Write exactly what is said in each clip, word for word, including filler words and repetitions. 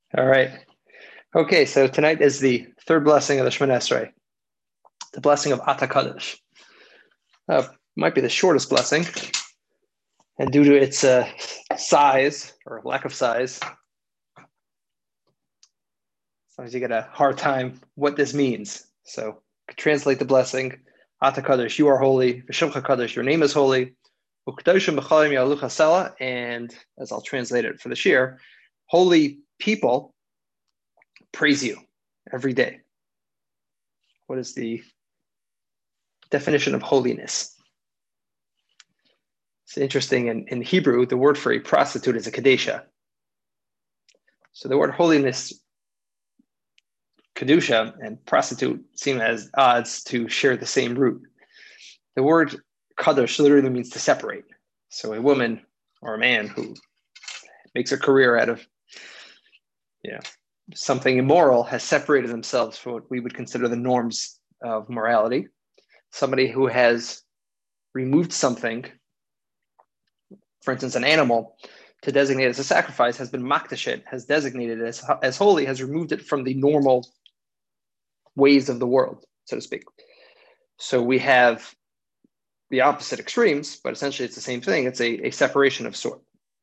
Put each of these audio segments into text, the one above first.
All right. Okay, so tonight is the third blessing of the Shemoneh Esrei, the blessing of Ata Kadosh. Uh, might be the shortest blessing, and due to its uh, size or lack of size, sometimes you get a hard time what this means. So translate the blessing: Ata Kadosh, you are holy. V'Shemcha Kadosh, your name is holy. U'Kadoshim b'chalim yalucha sela, and as I'll translate it for the shir, holy people praise you every day. What is the definition of holiness? It's interesting. In, in Hebrew, the word for a prostitute is a kadesha. So the word holiness, kedusha, and prostitute seem as odds to share the same root. The word kadosh literally means to separate. So a woman or a man who makes a career out of, you know, something immoral has separated themselves from what we would consider the norms of morality. Somebody who has removed something, for instance, an animal, to designate as a sacrifice, has been makdashet, has designated it as, as holy, has removed it from the normal ways of the world, so to speak. So we have the opposite extremes, but essentially it's the same thing. It's a, a separation of sort.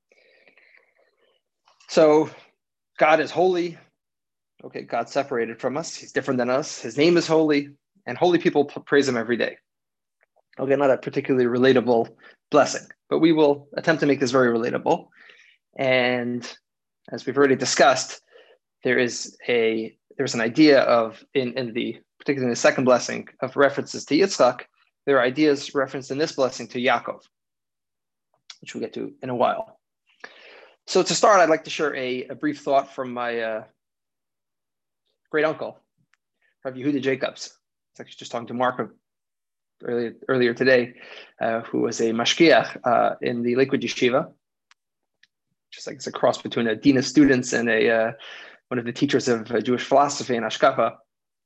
So God is holy. Okay, God's separated from us. He's different than us. His name is holy, and holy people praise him every day. Okay, not a particularly relatable blessing, but we will attempt to make this very relatable. And as we've already discussed, there is a there's an idea of in, in the particularly in the second blessing of references to Yitzchak. There are ideas referenced in this blessing to Yaakov, which we'll get to in a while. So to start, I'd like to share a, a brief thought from my uh, great uncle, Rav Yehuda Jacobs. I was actually just talking to Mark earlier earlier today, uh, who was a mashkiach uh, in the Lakewood Yeshiva. Just like it's a cross between a dean of students and a uh, one of the teachers of uh, Jewish philosophy and Ashkafa.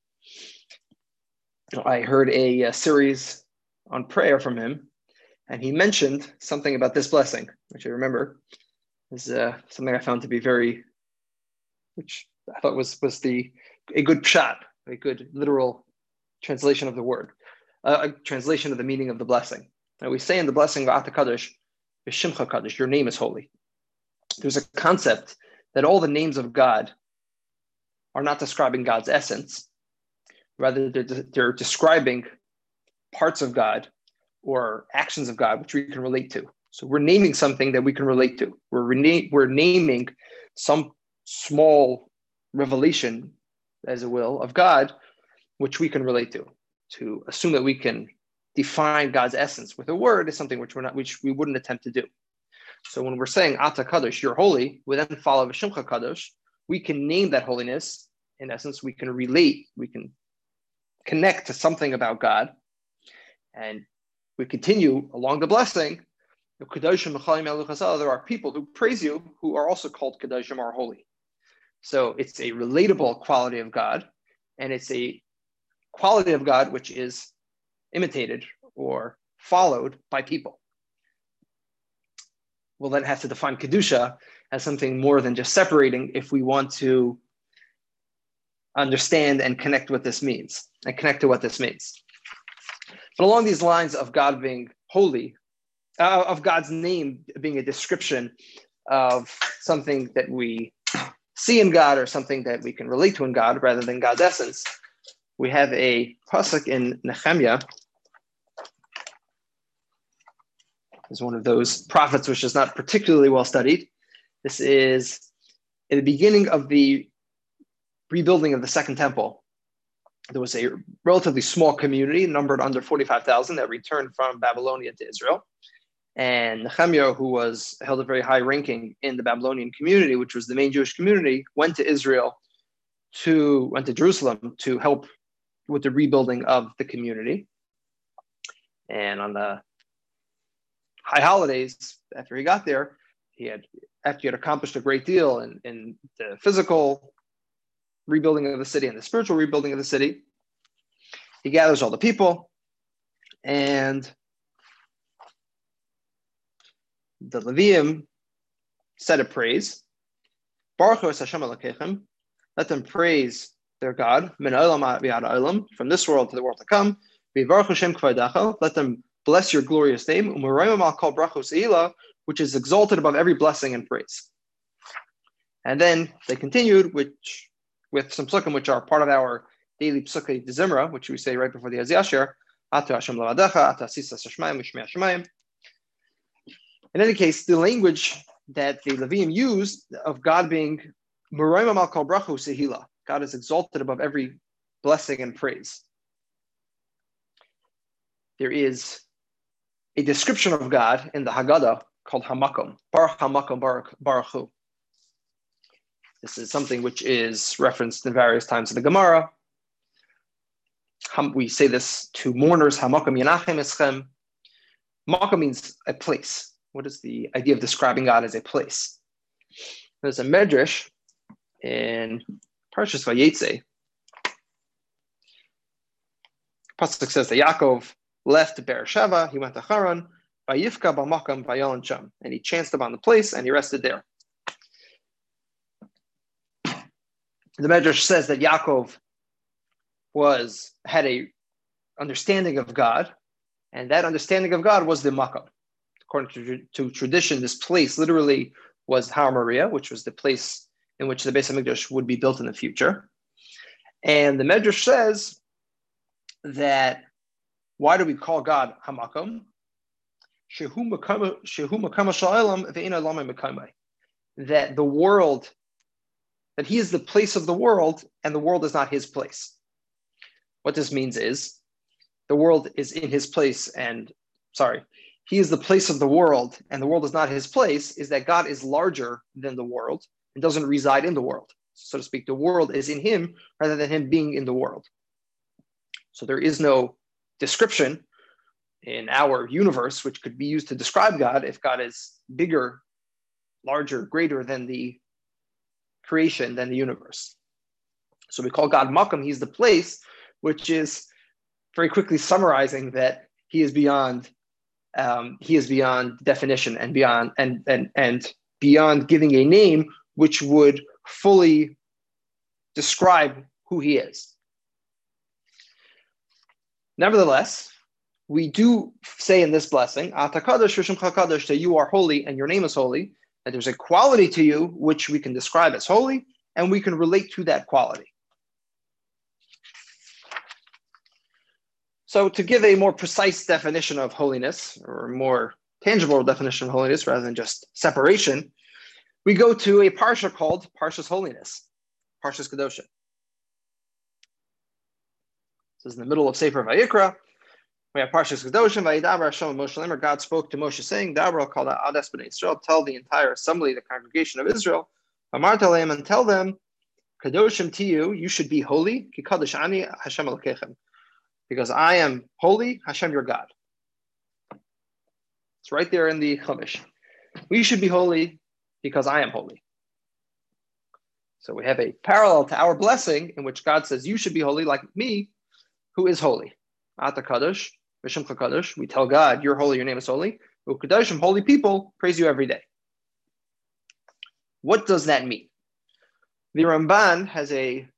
I heard a, a series on prayer from him, and he mentioned something about this blessing, which I remember is uh, something I found to be very, which I thought was was the a good pshat, a good literal translation of the word, uh, a translation of the meaning of the blessing. Now we say in the blessing of Ata Kadosh, V'Shemcha Kadosh, your name is holy. There's a concept that all the names of God are not describing God's essence. Rather, they're, they're describing parts of God or actions of God, which we can relate to. So we're naming something that we can relate to. We're, rena- we're naming some small revelation, as it will, of God, which we can relate to. To assume that we can define God's essence with a word is something which we're not, which we wouldn't attempt to do. So when we're saying Ata Kadosh, you're holy, we then follow V'Shemcha Kadosh, we can name that holiness. In essence, we can relate, we can connect to something about God. And we continue along the blessing. There are people who praise you who are also called Kedoshim, are holy. So it's a relatable quality of God, and it's a quality of God which is imitated or followed by people. We'll then have to define Kedusha as something more than just separating if we want to understand and connect what this means, and connect to what this means. But along these lines of God being holy, uh, of God's name being a description of something that we see in God or something that we can relate to in God rather than God's essence, we have a pasuk in Nehemiah. Is one of those prophets which is not particularly well studied. This is in the beginning of the rebuilding of the Second Temple. There was a relatively small community, numbered under forty-five thousand, that returned from Babylonia to Israel. And Nehemiah, who was held a very high ranking in the Babylonian community, which was the main Jewish community, went to Israel, to went to Jerusalem to help with the rebuilding of the community. And on the high holidays, after he got there, he had after he had accomplished a great deal in, in the physical rebuilding of the city and the spiritual rebuilding of the city, he gathers all the people, and the Levium said a praise, Baruch Hu es Hashem Elokechem. Let them praise their God. Min olam v'ad olam, from this world to the world to come. V'yivaruch Hashem k'vaydacha. Let them bless your glorious name. U'marayim al kol bracha u'seila, which is exalted above every blessing and praise. And then they continued, which with some psukim, which are part of our daily psukkah de Zimra, which we say right before the Haziyashir. Atu Hashem levadecha, atu asisas hashmayim u'shmei hashmayim. In any case, the language that the Leviim used of God being Marayim al kol bracha u'sehila, God is exalted above every blessing and praise. There is a description of God in the Haggadah called Hamakom, Baruch Hamakom Baruch, Baruch Hu. This is something which is referenced in various times in the Gemara. We say this to mourners, Hamakom Yanachem Eschem. Makom means a place. What is the idea of describing God as a place? There's a medrash in Parshas Vayetze. Pasuk says that Yaakov left Beersheba, he went to Haran, Vayifka b'makom vayalon sham, and he chanced upon the place and he rested there. The Medrash says that Yaakov was had a understanding of God, and that understanding of God was the makom. According to, to tradition, this place literally was Har Moriah, which was the place in which the Beis HaMikdash would be built in the future. And the Medrash says that why do we call God Hamakom? That the world, that he is the place of the world, and the world is not his place. What this means is the world is in his place, and sorry, he is the place of the world, and the world is not his place, is that God is larger than the world and doesn't reside in the world. So to speak, the world is in him rather than him being in the world. So there is no description in our universe which could be used to describe God if God is bigger, larger, greater than the creation, than the universe. So we call God Makom, he's the place, which is very quickly summarizing that he is beyond um, he is beyond definition and beyond and and and beyond giving a name which would fully describe who he is. Nevertheless, we do say in this blessing, Ata Kadosh V'Shemcha Kadosh, that you are holy and your name is holy, that there's a quality to you which we can describe as holy, and we can relate to that quality. So to give a more precise definition of holiness, or a more tangible definition of holiness rather than just separation, we go to a parsha called Parshas Holiness, Parshas Kedoshim. This is in the middle of Sefer Vayikra. We have Parshas Kedoshim, Vayidaber Hashem Moshe Lemer. God spoke to Moshe saying, Daber called out Ades B'nai Israel, tell the entire assembly, the congregation of Israel, Amar Taleim, and tell them, Kedoshim to you, you should be holy, Ki Kadosh Ani Hashem Elokechem, because I am holy, Hashem your God. It's right there in the Chumash. We should be holy because I am holy. So we have a parallel to our blessing in which God says, you should be holy like me, who is holy. Ata Kadosh, V'Shemcha Kadosh, we tell God, you're holy, your name is holy. U'Kadoshim, holy people, praise you every day. What does that mean? The Ramban has a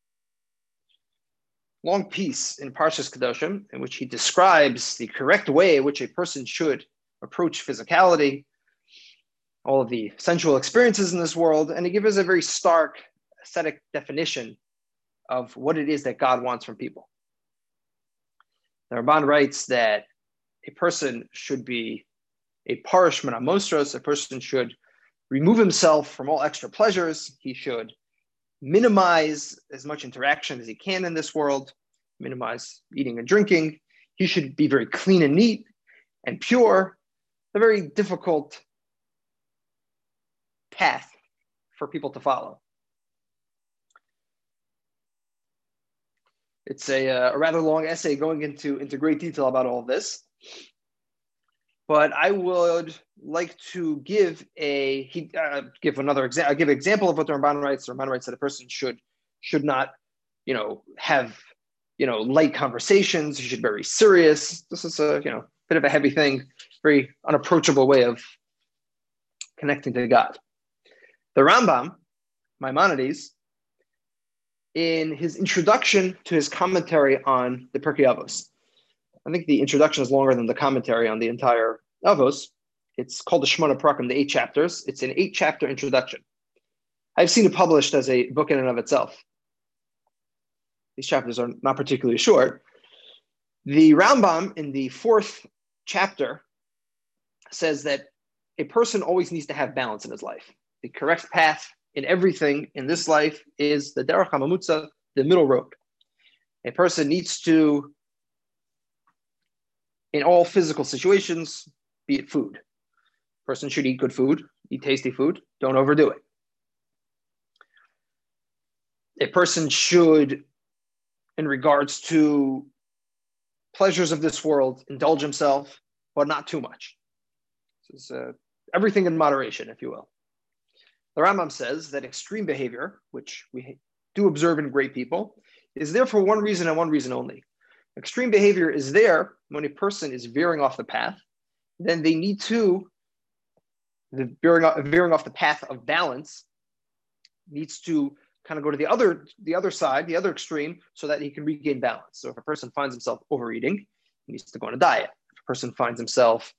long piece in Parshas Kedoshim in which he describes the correct way in which a person should approach physicality, all of the sensual experiences in this world, and he gives us a very stark ascetic definition of what it is that God wants from people. The Ramban writes that a person should be a parish min hamosros, a person should remove himself from all extra pleasures, he should minimize as much interaction as he can in this world, minimize eating and drinking, he should be very clean and neat and pure, a very difficult path for people to follow. It's a, a rather long essay going into, into great detail about all of this. But I would like to give a he, uh, give another example. Give an example of what the Ramban writes. The Ramban writes that a person should should not, you know, have you know light conversations. He should be very serious. This is a you know bit of a heavy thing, very unapproachable way of connecting to God. The Rambam Maimonides in his introduction to his commentary on the Pirkei Avos. I think the introduction is longer than the commentary on the entire Avos. It's called the Shemona Prakim, the eight chapters. It's an eight-chapter introduction. I've seen it published as a book in and of itself. These chapters are not particularly short. The Rambam in the fourth chapter says that a person always needs to have balance in his life. The correct path in everything in this life is the derech hamamutza, the middle road. A person needs to, in all physical situations, be it food. A person should eat good food, eat tasty food, don't overdo it. A person should, in regards to pleasures of this world, indulge himself, but not too much. This is uh, everything in moderation, if you will. The Rambam says that extreme behavior, which we do observe in great people, is there for one reason and one reason only. Extreme behavior is there when a person is veering off the path. Then they need to, the veering off, veering off the path of balance needs to kind of go to the other, the other side, the other extreme, so that he can regain balance. So if a person finds himself overeating, he needs to go on a diet. If a person finds himself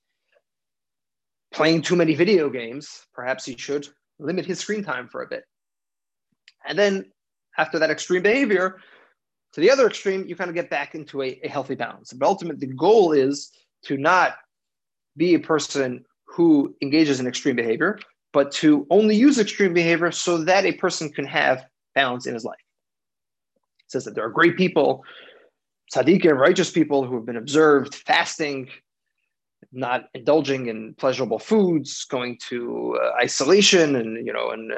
playing too many video games, perhaps he should limit his screen time for a bit. And then after that extreme behavior, to the other extreme, you kind of get back into a, a healthy balance. But ultimately, the goal is to not be a person who engages in extreme behavior, but to only use extreme behavior so that a person can have balance in his life. It says that there are great people, tzaddikim, righteous people who have been observed fasting, not indulging in pleasurable foods, going to uh, isolation and, you know, and uh,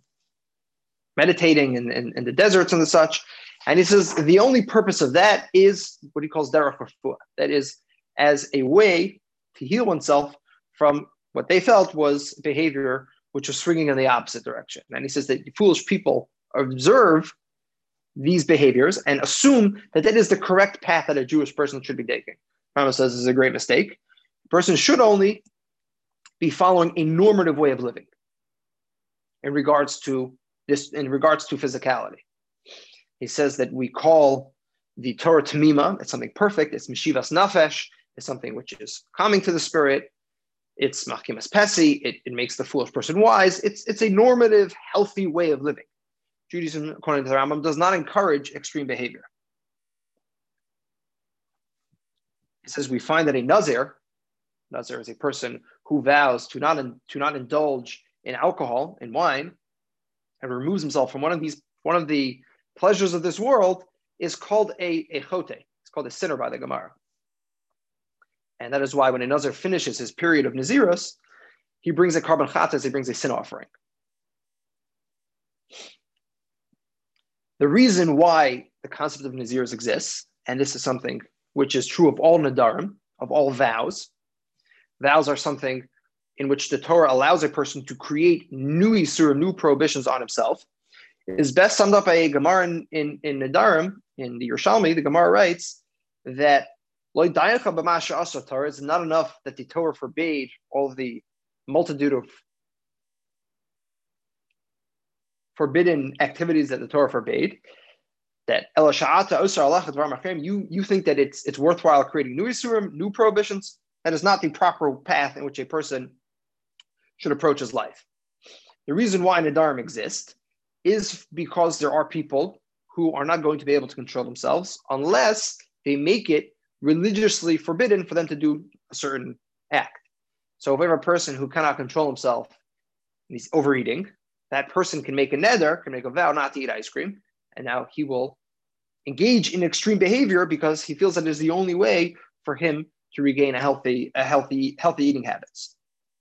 meditating in, in, in the deserts and the such. And he says the only purpose of that is what he calls derech refuah. That is as a way to heal oneself from what they felt was behavior which was swinging in the opposite direction. And he says that foolish people observe these behaviors and assume that that is the correct path that a Jewish person should be taking. Rambam says this is a great mistake. A person should only be following a normative way of living in regards to this, in regards to physicality. He says that we call the Torah Tamima, it's something perfect, it's Meshivas Nafesh, it's something which is calming to the spirit, it's Machimas Pesi, it, it makes the foolish person wise, it's, it's a normative, healthy way of living. Judaism, according to the Rambam, does not encourage extreme behavior. He says we find that a Nazir, Nazir is a person who vows to not, in, to not indulge in alcohol, in wine, and removes himself from one of these, one of the pleasures of this world, is called a, a chote. It's called a sinner by the Gemara. And that is why when a Nazir finishes his period of Nazirus, he brings a carbon chatas, he brings a sin offering. The reason why the concept of Nazirus exists, and this is something which is true of all Nadarim, of all vows, vows are something in which the Torah allows a person to create new Yisurim, new prohibitions on himself, is best summed up by a Gemara in, in, in Nadarim, in the Yerushalmi. The Gemara writes that it's not enough that the Torah forbade all of the multitude of forbidden activities that the Torah forbade, that you, you think that it's, it's worthwhile creating new Yisurim, new prohibitions. That is not the proper path in which a person should approach his life. The reason why Nadarim exist is because there are people who are not going to be able to control themselves unless they make it religiously forbidden for them to do a certain act. So if we have a person who cannot control himself and he's overeating, that person can make a neder, can make a vow not to eat ice cream, and now he will engage in extreme behavior because he feels that is the only way for him to regain a healthy, a healthy, healthy eating habits.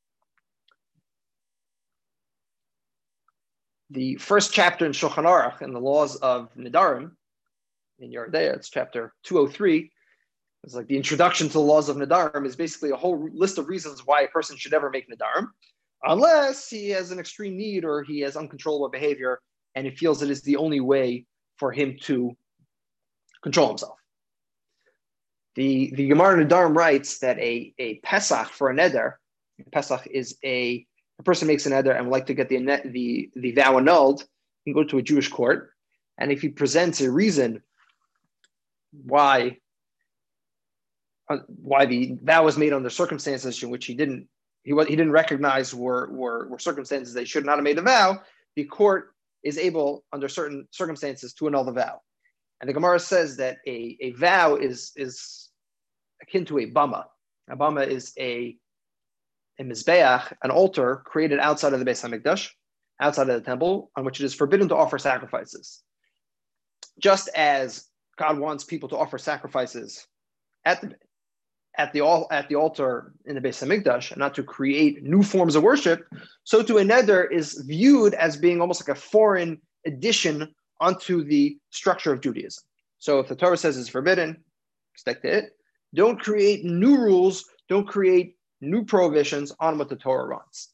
The first chapter in Shulchan Aruch in the laws of Nadarim, in Yoreh De'ah, it's chapter two oh three. It's like the introduction to the laws of Nadarim is basically a whole list of reasons why a person should ever make Nadarim, unless he has an extreme need or he has uncontrollable behavior and he feels it is the only way for him to control himself. The, the Gemara Nadarim writes that a, a Pesach for a neder, Pesach is a, a person makes a neder and would like to get the, the, the vow annulled, he can go to a Jewish court, and if he presents a reason why uh, why the vow was made under circumstances in which he didn't he he didn't recognize were were, were circumstances they should not have made the vow, the court is able under certain circumstances to annul the vow. And the Gemara says that a, a vow is is akin to a bama. A bama is a a mizbeach, an altar created outside of the Beis Hamikdash, outside of the temple, on which it is forbidden to offer sacrifices. Just as God wants people to offer sacrifices at the at the at the altar in the Beis Hamikdash, and not to create new forms of worship, so to a neder is viewed as being almost like a foreign addition onto the structure of Judaism. So if the Torah says it's forbidden, stick to it. Don't create new rules. Don't create new prohibitions on what the Torah wants.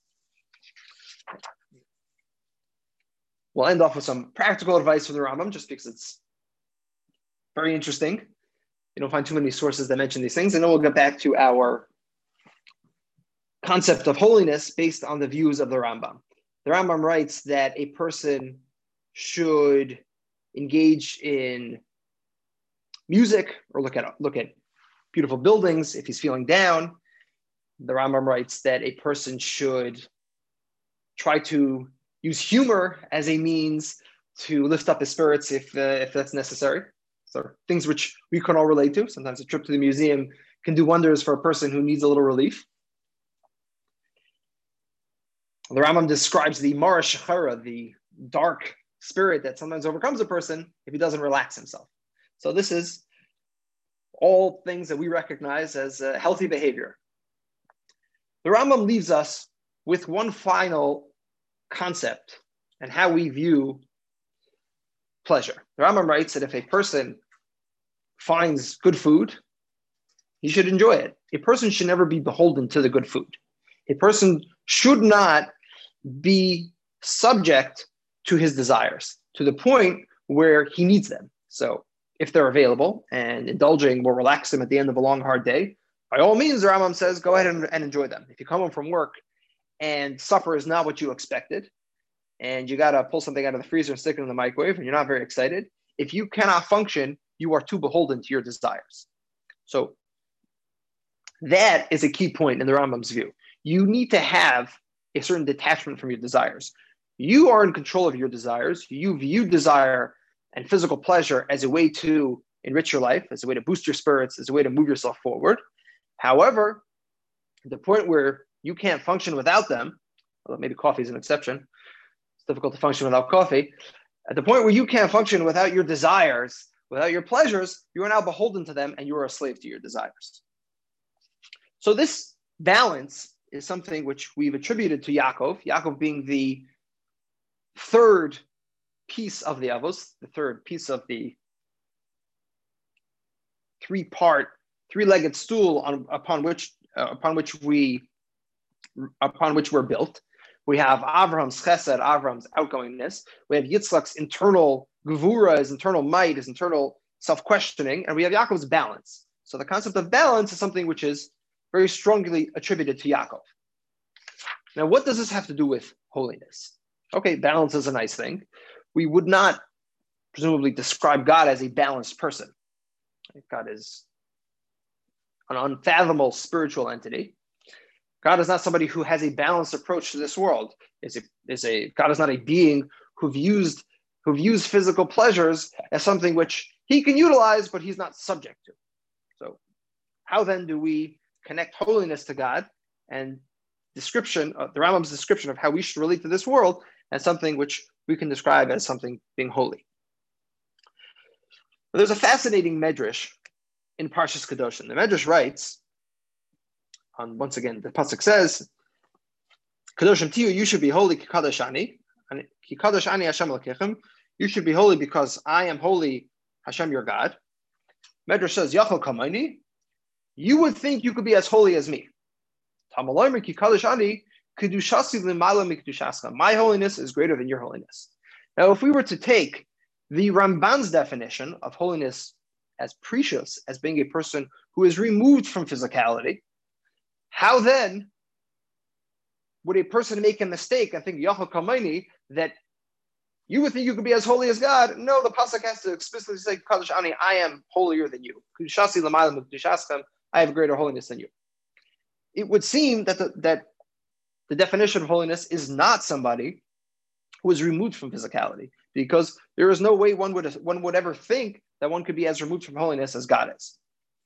We'll end off with some practical advice from the Rambam, just because it's very interesting. You don't find too many sources that mention these things. And then we'll get back to our concept of holiness based on the views of the Rambam. The Rambam writes that a person should engage in music or look at look at beautiful buildings if he's feeling down. The Rambam writes that a person should try to use humor as a means to lift up his spirits if uh, if that's necessary. So things which we can all relate to. Sometimes a trip to the museum can do wonders for a person who needs a little relief. The Rambam describes the Mara Shechara, the dark spirit that sometimes overcomes a person if he doesn't relax himself. So this is all things that we recognize as uh, healthy behavior. The Rambam leaves us with one final concept and how we view pleasure. The Rambam writes that if a person finds good food, he should enjoy it. A person should never be beholden to the good food. A person should not be subject to his desires to the point where he needs them. So if they're available and indulging will relax him at the end of a long, hard day, by all means, the Rambam says, go ahead and, and enjoy them. If you come home from work and supper is not what you expected, and you got to pull something out of the freezer and stick it in the microwave, and you're not very excited, if you cannot function, you are too beholden to your desires. So that is a key point in the Rambam's view. You need to have a certain detachment from your desires. You are in control of your desires. You view desire and physical pleasure as a way to enrich your life, as a way to boost your spirits, as a way to move yourself forward. However, the point where you can't function without them, although maybe coffee is an exception, it's difficult to function without coffee. At the point where you can't function without your desires, without your pleasures, you are now beholden to them and you are a slave to your desires. So this balance is something which we've attributed to Yaakov, Yaakov being the third piece of the Avos, the third piece of the three-part, three-legged stool on, upon which uh, upon which we upon which we're built. We have Avram's chesed, Avram's outgoingness. We have Yitzchak's internal gevura, his internal might, his internal self-questioning, and we have Yaakov's balance. So the concept of balance is something which is very strongly attributed to Yaakov. Now, what does this have to do with holiness? Okay, balance is a nice thing. We would not presumably describe God as a balanced person. God is an unfathomable spiritual entity. God is not somebody who has a balanced approach to this world. Is a, is a God is not a being who views who views physical pleasures as something which he can utilize, but he's not subject to. So, how then do we connect holiness to God and description of the Rambam's description of how we should relate to this world as something which we can describe as something being holy? But there's a fascinating medrash in Parshas Kedoshim. The medrash writes, on once again, the pasuk says, "Kedoshim tiyu, you should be holy, kikadosh ani, and kikadosh ani Hashem Elokechem. You should be holy because I am holy, Hashem your God." Medrash says, "Yachol kamayni." You would think you could be as holy as me. My holiness is greater than your holiness. Now, if we were to take the Ramban's definition of holiness as precious, as being a person who is removed from physicality, how then would a person make a mistake and think Yachol Kamaini that You would think you could be as holy as God. No, the pasuk has to explicitly say, Kadosh Ani, I am holier than you. Kudushasi l'mayla m'kudushaschem, I have greater holiness than you. It would seem that the, that the definition of holiness is not somebody who is removed from physicality, because there is no way one would one would ever think that one could be as removed from holiness as God is.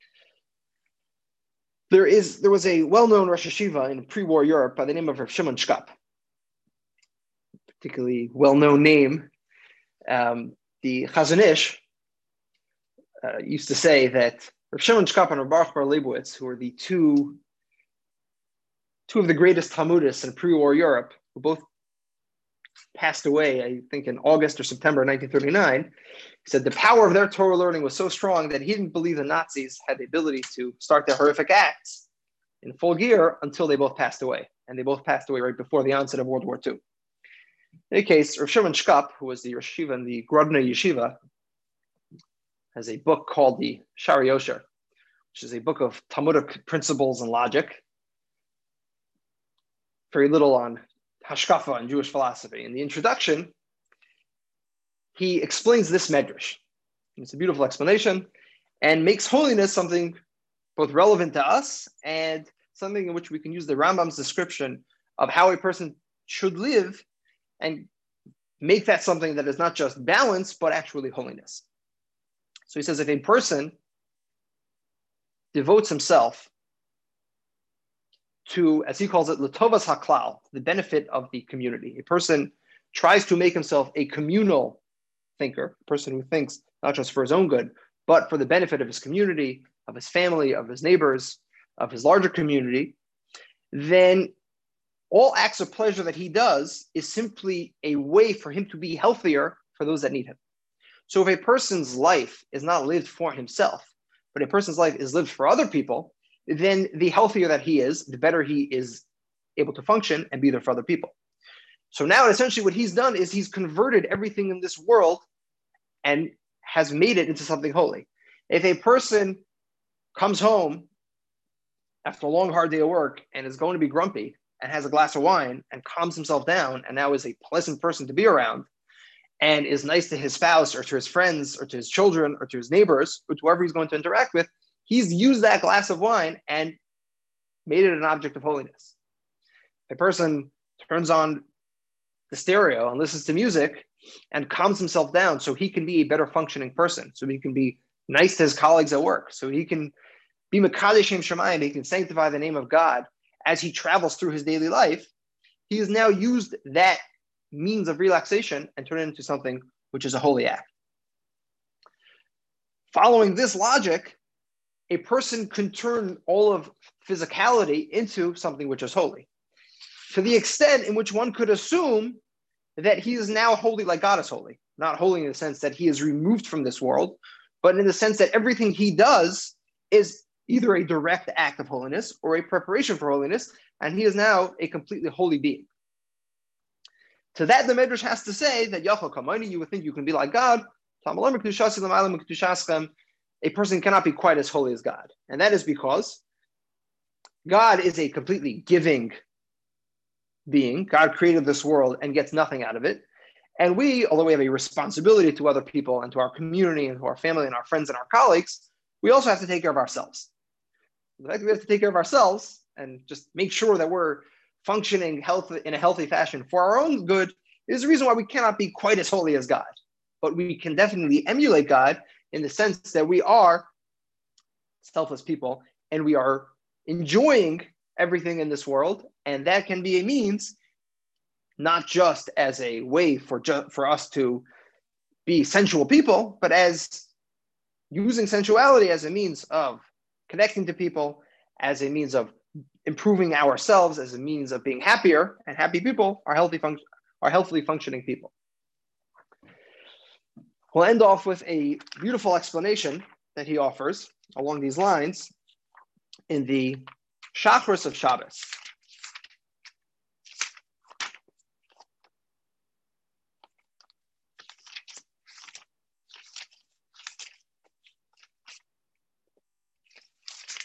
There is there was a well-known Rosh Yeshiva in pre-war Europe by the name of Rav Shimon Shkop, particularly well-known name. Um, the Chazon Ish uh, used to say that Rav Shimon Shkop and Rav Baruch bar Leibowitz, who were the two two of the greatest Talmudists in pre-war Europe, who both passed away, I think in August or September nineteen thirty-nine, he said the power of their Torah learning was so strong that he didn't believe the Nazis had the ability to start their horrific acts in full gear until they both passed away. And they both passed away right before the onset of World War Two. In any case, Rav Shimon Shkop, who was the Rosh Yeshiva in the Grodno Yeshiva, has a book called the Shari Yosher, which is a book of Talmudic principles and logic. Very little on Hashkafa and Jewish philosophy. In the introduction, he explains this medrash. It's a beautiful explanation and makes holiness something both relevant to us and something in which we can use the Rambam's description of how a person should live and make that something that is not just balance, but actually holiness. So he says if a person devotes himself to, as he calls it, L'tovas haklal, the benefit of the community. A person tries to make himself a communal thinker, a person who thinks not just for his own good, but for the benefit of his community, of his family, of his neighbors, of his larger community, then all acts of pleasure that he does is simply a way for him to be healthier for those that need him. So if a person's life is not lived for himself, but a person's life is lived for other people, then the healthier that he is, the better he is able to function and be there for other people. So now essentially what he's done is he's converted everything in this world and has made it into something holy. If a person comes home after a long, hard day of work and is going to be grumpy and has a glass of wine and calms himself down and now is a pleasant person to be around and is nice to his spouse or to his friends or to his children or to his neighbors or to whoever he's going to interact with, he's used that glass of wine and made it an object of holiness. A person turns on the stereo and listens to music and calms himself down so he can be a better functioning person, so he can be nice to his colleagues at work, so he can be Mekadesh Shem Shemayim, he can sanctify the name of God as he travels through his daily life. He has now used that means of relaxation and turned it into something which is a holy act. Following this logic, a person can turn all of physicality into something which is holy, to the extent in which one could assume that he is now holy like God is holy. Not holy in the sense that he is removed from this world, but in the sense that everything he does is either a direct act of holiness or a preparation for holiness, and he is now a completely holy being. To that, the Medrash has to say that Yachal Kamani, you would think you can be like God. A person cannot be quite as holy as God. And that is because God is a completely giving being. God created this world and gets nothing out of it. And we, although we have a responsibility to other people and to our community and to our family and our friends and our colleagues, we also have to take care of ourselves. The fact that we have to take care of ourselves and just make sure that we're functioning health in a healthy fashion for our own good is the reason why we cannot be quite as holy as God. But we can definitely emulate God in the sense that we are selfless people and we are enjoying everything in this world. And that can be a means, not just as a way for, ju- for us to be sensual people, but as using sensuality as a means of connecting to people, as a means of improving ourselves, as a means of being happier. And happy people are healthy func- are healthily functioning people. We'll end off with a beautiful explanation that he offers along these lines in the Shachris of Shabbos.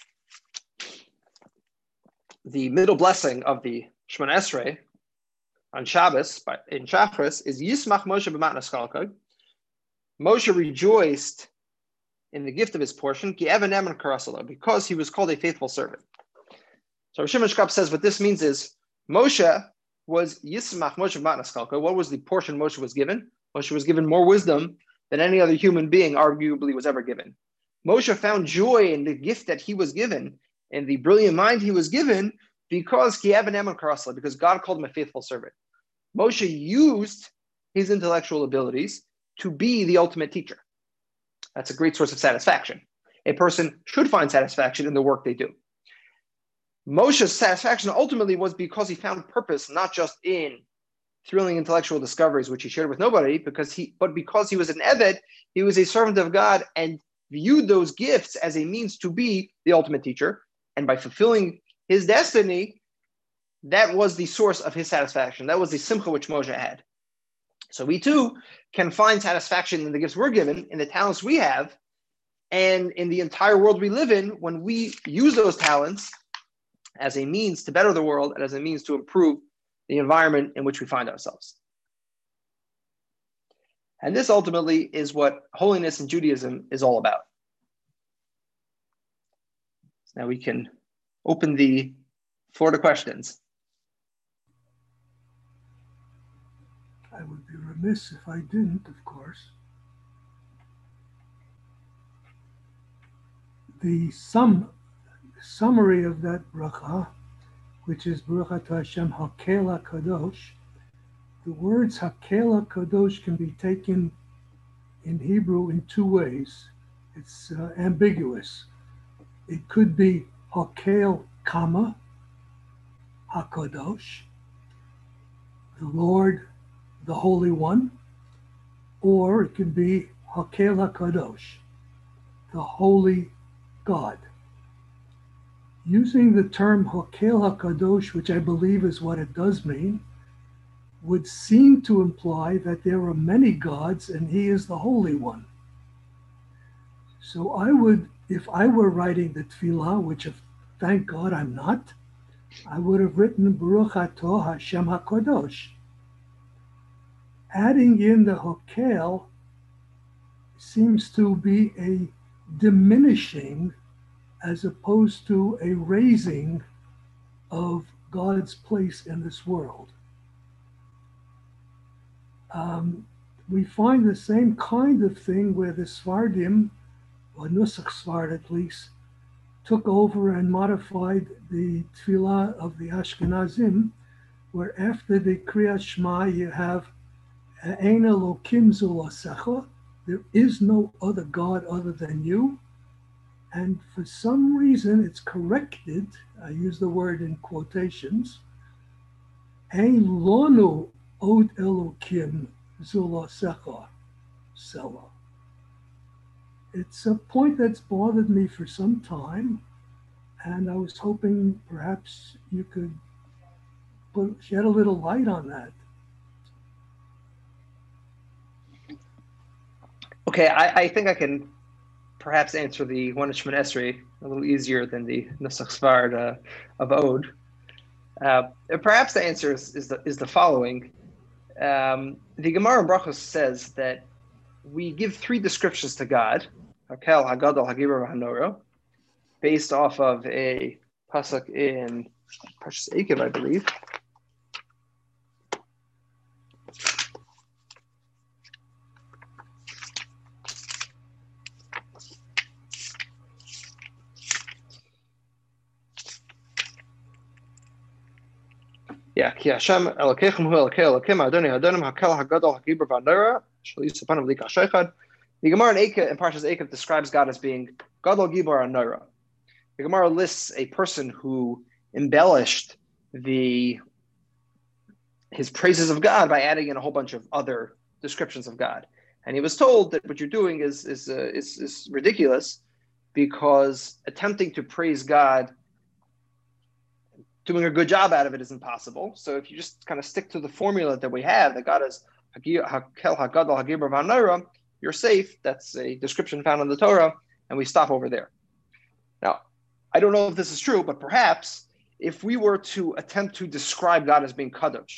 The middle blessing of the Shemona Esrei on Shabbos in Shachris is Yismach Moshe b'matnas chalkei. Moshe rejoiced in the gift of his portion, ki even emen karasalo, because he was called a faithful servant. So Rav Shimon Shkop says what this means is Moshe was Yismach Moshe b'matnas chalkei. What was the portion Moshe was given? Moshe was given more wisdom than any other human being arguably was ever given. Moshe found joy in the gift that he was given and the brilliant mind he was given because ki even emen karasalo, because God called him a faithful servant. Moshe used his intellectual abilities to be the ultimate teacher. That's a great source of satisfaction. A person should find satisfaction in the work they do. Moshe's satisfaction ultimately was because he found purpose, not just in thrilling intellectual discoveries, which he shared with nobody, because he, but because he was an Eved, he was a servant of God and viewed those gifts as a means to be the ultimate teacher. And by fulfilling his destiny, that was the source of his satisfaction. That was the simcha which Moshe had. So we too can find satisfaction in the gifts we're given, in the talents we have, and in the entire world we live in when we use those talents as a means to better the world and as a means to improve the environment in which we find ourselves. And this ultimately is what holiness in Judaism is all about. So now we can open the floor to questions. I would be remiss if I didn't, of course. The sum, summary of that bracha, which is Baruch Hashem Hakel HaKadosh, the words Hakel HaKadosh can be taken in Hebrew in two ways. It's uh, ambiguous. It could be Hakel Kama HaKadosh, the Lord, the Holy One, or it could be Hakel HaKadosh, the Holy God. Using the term Hakel HaKadosh, which I believe is what it does mean, would seem to imply that there are many gods and he is the Holy One. So I would, if I were writing the Tefillah, which if, thank God I'm not, I would have written Baruch Atah Hashem HaKadosh. Adding in the Hakel seems to be a diminishing as opposed to a raising of God's place in this world. Um, we find the same kind of thing where the Sfardim, or Nusach Sfard at least, took over and modified the Tefillah of the Ashkenazim, where after the Kriyat Shema you have Ein Elokim zu l'secha, there is no other God other than you. And for some reason it's corrected, I use the word in quotations, Ein lonu od Elokim zu l'secha, Selah. It's a point that's bothered me for some time, and I was hoping perhaps you could put, shed a little light on that. Okay, I, I think I can perhaps answer the one at Shemon Esrei a little easier than the Nusach Sfard uh, of Ode. Uh, perhaps the answer is, is, the, is the following. Um, the Gemara in Brachos says that we give three descriptions to God, Hakel, Hagadol, Hagibur, Hanoro, based off of a pasuk in Parshas Eikev, I believe. Yeah, Ki Hashem Elokechem Hu Elokei Elokim Adonai Adonim Hakel Hagadol Hagibur V'Hanora Shel Yisapanav Lik HaSheichad. The Gemara in Eikev, in Parshas Eikev, describes God as being Gadol Gibor Hanora. The Gemara lists a person who embellished the his praises of God by adding in a whole bunch of other descriptions of God, and he was told that what you're doing is is uh, is, is ridiculous, because attempting to praise God, doing a good job out of it, is impossible. So if you just kind of stick to the formula that we have, that God is Hakel Hagadol Hagibur V'Hanora, you're safe. That's a description found in the Torah, and we stop over there. Now, I don't know if this is true, but perhaps if we were to attempt to describe God as being Kadosh,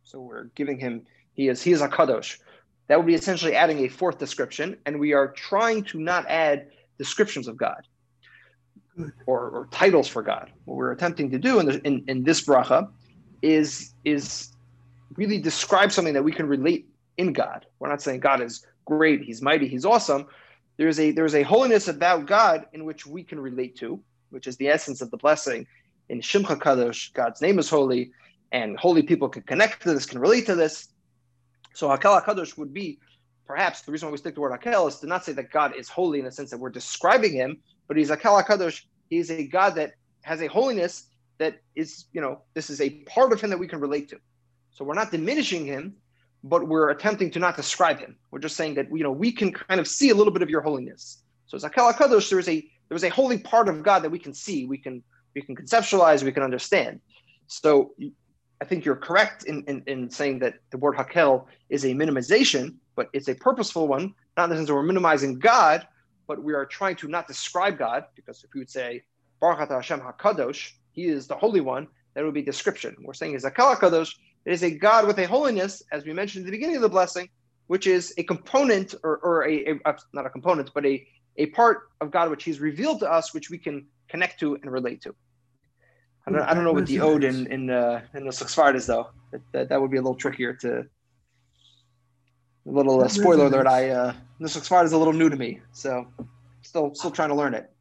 So we're giving him, he is he is a kadosh. That would be essentially adding a fourth description, and we are trying to not add descriptions of God or, or titles for God. What we're attempting to do in, the, in, in this bracha is, is really describe something that we can relate in God. We're not saying God is great, he's mighty, he's awesome. There's a there's a holiness about God in which we can relate to, which is the essence of the blessing. In Shimcha Kadosh, God's name is holy, and holy people can connect to this, can relate to this. So Hakel HaKadosh would be, perhaps the reason why we stick the word Hakel is to not say that God is holy in the sense that we're describing him, but he's Hakel HaKadosh. He's a God that has a holiness that is, you know, this is a part of him that we can relate to. So we're not diminishing him, but we're attempting to not describe him. We're just saying that, you know, we can kind of see a little bit of your holiness. So as Hakel HaKadosh, there is a there is a holy part of God that we can see, we can we can conceptualize, we can understand. So I think you're correct in, in, in saying that the word Hakel is a minimization, but it's a purposeful one, not in the sense that we're minimizing God, but we are trying to not describe God, because if we would say, Baruch Atah Hashem HaKadosh, he is the Holy One, that would be description. We're saying is Hakel HaKadosh, it is a God with a holiness, as we mentioned at the beginning of the blessing, which is a component, or, or a, a, not a component, but a, a part of God which he's revealed to us, which we can connect to and relate to. I don't, I don't know what the ode in in uh, in the Sfard is though. That, that that would be a little trickier to. A little uh, spoiler alert. I uh, the Sfard is a little new to me, so still still trying to learn it.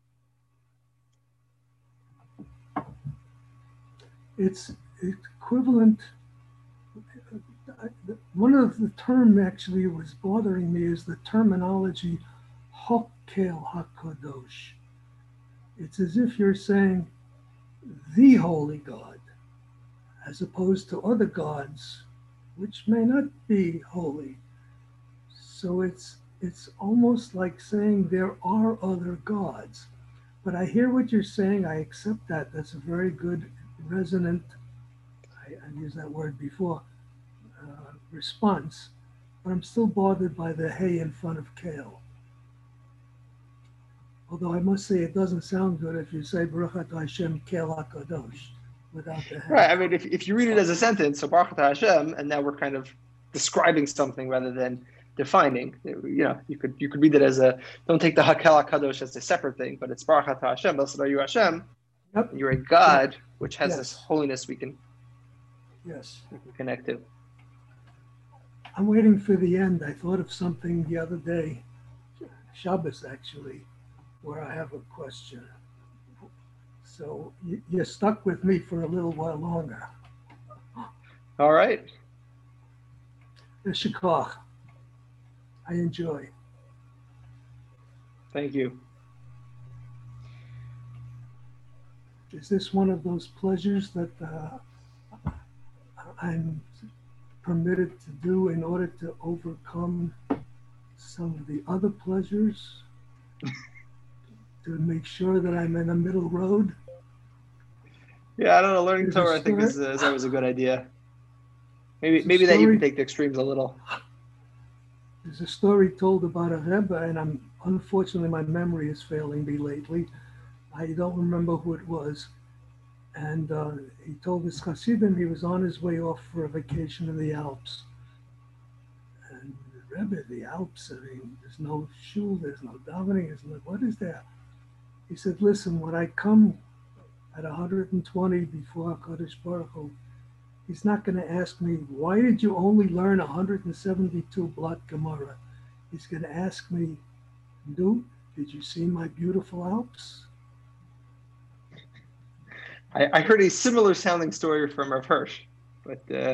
It's equivalent. One of the term actually was bothering me is the terminology Hakel HaKadosh. It's as if you're saying the holy God, as opposed to other gods, which may not be holy. So it's it's almost like saying there are other gods. But I hear what you're saying. I accept that. That's a very good, resonant, I, I've used that word before, uh, response. But I'm still bothered by the hey in front of kale. Although I must say it doesn't sound good if you say Baruch Atah Hashem Kel HaKadosh without the hey. Right. I mean, if, if you read it as a sentence, so Baruch Atah Hashem, and now we're kind of describing something rather than defining. You know, you could you could read it as a, don't take the Hakel HaKadosh as a separate thing, but it's Baruch Atah Hashem, blessed are you Hashem. Yep. You're a God yep. which has yes. this holiness we can, yes. we can connect to. I'm waiting for the end. I thought of something the other day, Shabbos actually, where I have a question. So you, you're stuck with me for a little while longer. All right. Shikach. I enjoy. Thank you. Is this one of those pleasures that uh, I'm permitted to do in order to overcome some of the other pleasures? To make sure that I'm in a middle road? Yeah, I don't know. Learning Torah, I think, is, is always a good idea. Maybe maybe that you can take the extremes a little. There's a story told about a Rebbe, and I'm unfortunately my memory is failing me lately. I don't remember who it was. And uh, he told his Hasidim he was on his way off for a vacation in the Alps. And the Rebbe, the Alps, I mean, there's no shul, there's no davening, there's no, what is there? He said, listen, when I come at one hundred twenty before HaKadosh Baruch Hu, he's not going to ask me, why did you only learn one hundred seventy-two blot Gemara? He's going to ask me, Du, did you see my beautiful Alps? I, I heard a similar sounding story from Rav Hirsch, but uh,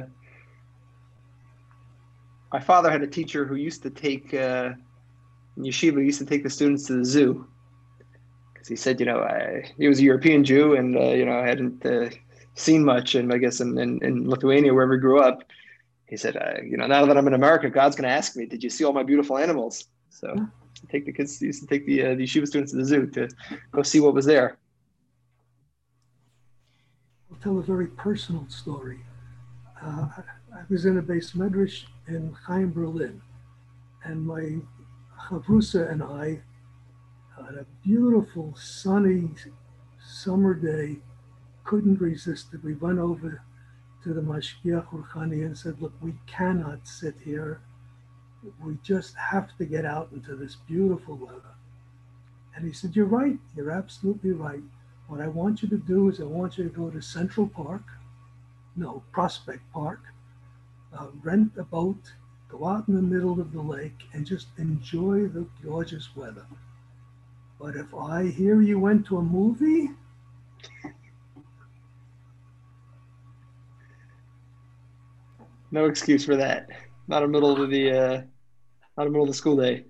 my father had a teacher who used to take, uh, in yeshiva, used to take the students to the zoo. Because he said, you know, I, he was a European Jew and, uh, you know, I hadn't uh, seen much. And I guess in, in, in Lithuania, wherever he grew up, he said, uh, you know, now that I'm in America, God's going to ask me, did you see all my beautiful animals? So yeah. take the kids, used to take the, uh, the yeshiva students to the zoo to go see what was there. I'll tell a very personal story. Uh, I was in a base medrash in Chaim, Berlin, and my chavrusa and I, on a beautiful sunny summer day, couldn't resist it. We went over to the Mashgiach Rouhani and said, look, we cannot sit here. We just have to get out into this beautiful weather. And he said, you're right. You're absolutely right. What I want you to do is I want you to go to Central Park, no, Prospect Park, uh, rent a boat, go out in the middle of the lake and just enjoy the gorgeous weather. But if I hear you went to a movie, no excuse for that. Not in the middle of the uh, not in the middle of the school day.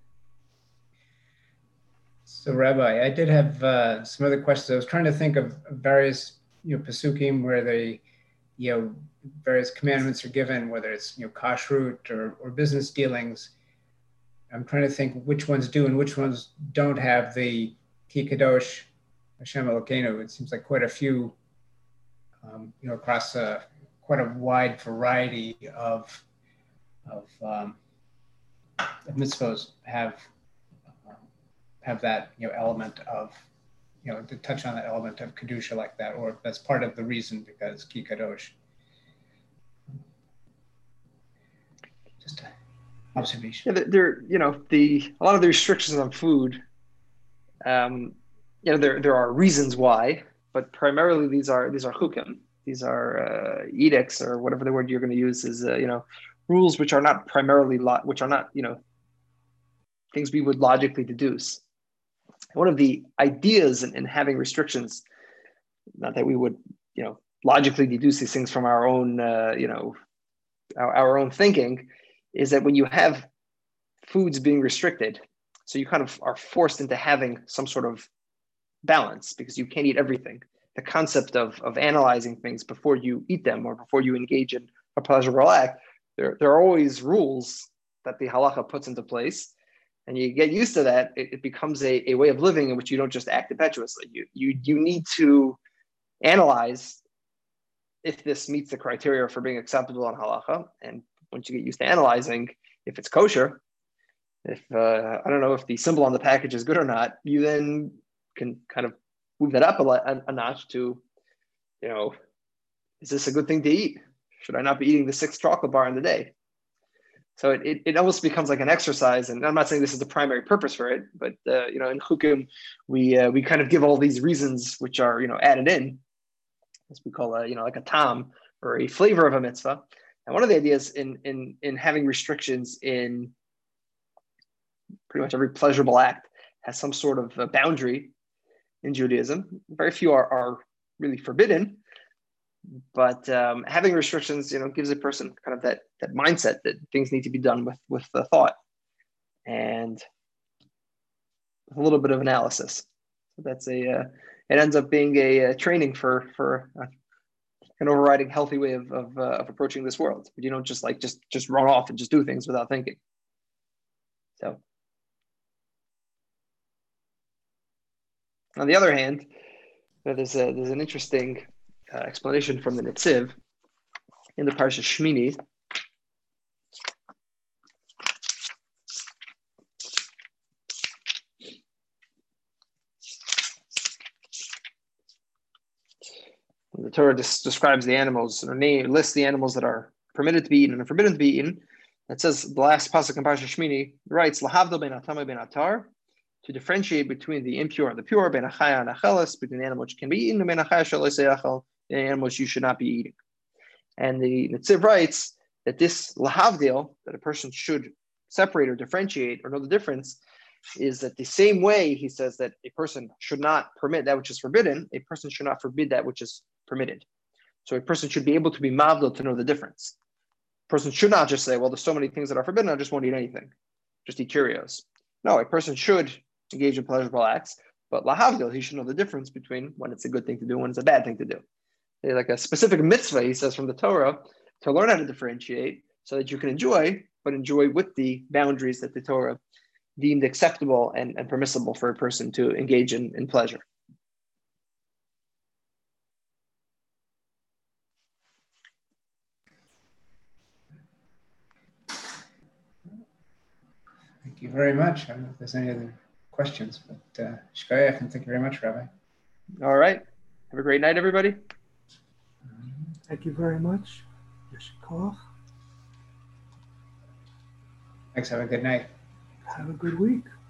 So, Rabbi, I did have uh, some other questions. I was trying to think of various, you know, pasukim where they, you know, various commandments are given, whether it's, you know, kashrut or, or business dealings. I'm trying to think which ones do and which ones don't have the Ki Kadosh Hashem Elokeinu. It seems like quite a few, um, you know, across a, quite a wide variety of of, um, of mitzvos have have that, you know, element of, you know, to touch on that element of Kedusha like that, or that's part of the reason because Ki Kadosh. Just an observation. Yeah, there, you know, the a lot of the restrictions on food, um, you know, there there are reasons why, but primarily these are these are chukim. These are uh, edicts, or whatever the word you're going to use is, uh, you know, rules which are not primarily lo- which are not, you know, things we would logically deduce. One of the ideas in, in having restrictions, not that we would, you know, logically deduce these things from our own, uh, you know, our, our own thinking, is that when you have foods being restricted, so you kind of are forced into having some sort of balance because you can't eat everything. The concept of, of analyzing things before you eat them or before you engage in a pleasurable act, there, there are always rules that the halacha puts into place. And you get used to that, it, it becomes a, a way of living in which you don't just act impetuously. You, you, you need to analyze if this meets the criteria for being acceptable on halacha. And once you get used to analyzing, if it's kosher, if, uh, I don't know if the symbol on the package is good or not, you then can kind of move that up a, a, a notch to, you know, is this a good thing to eat? Should I not be eating the sixth chocolate bar in the day? So it, it, it almost becomes like an exercise, and I'm not saying this is the primary purpose for it, but uh, you know, in chukim, we uh, we kind of give all these reasons which are, you know, added in, as we call a, you know, like a tam or a flavor of a mitzvah. And one of the ideas in in in having restrictions in pretty much every pleasurable act has some sort of a boundary in Judaism. Very few are, are really forbidden. But um, having restrictions, you know, gives a person kind of that that mindset that things need to be done with with the thought and a little bit of analysis. So that's a uh, it ends up being a, a training for for uh, an overriding healthy way of of, uh, of approaching this world. But you don't just like just just run off and just do things without thinking. So on the other hand, there's a there's an interesting Uh, explanation from the Netziv in the Parsha Shmini. The Torah just describes the animals, or name, lists the animals that are permitted to be eaten and forbidden to be eaten. It says the last pasuk in Parsha Shmini writes lahavdil ben atama ben atar, to differentiate between the impure and the pure, ben achaya and acheles, between the animal which can be eaten and ben achaya shelo yisayachal, the animals you should not be eating. And the Netziv writes that this lahavdil, that a person should separate or differentiate or know the difference, is that the same way he says that a person should not permit that which is forbidden, a person should not forbid that which is permitted. So a person should be able to be mavdil to know the difference. A person should not just say, well, there's so many things that are forbidden, I just won't eat anything. Just eat Cheerios. No, a person should engage in pleasurable acts, but lahavdil, he should know the difference between when it's a good thing to do and when it's a bad thing to do. Like a specific mitzvah, he says from the Torah, to learn how to differentiate so that you can enjoy, but enjoy with the boundaries that the Torah deemed acceptable and, and permissible for a person to engage in, in pleasure. Thank you very much. I don't know if there's any other questions, but uh, shkoyach, and thank you very much, Rabbi. All right. Have a great night, everybody. Thank you very much. Yeshikoch. Thanks. Have a good night. Have a good week.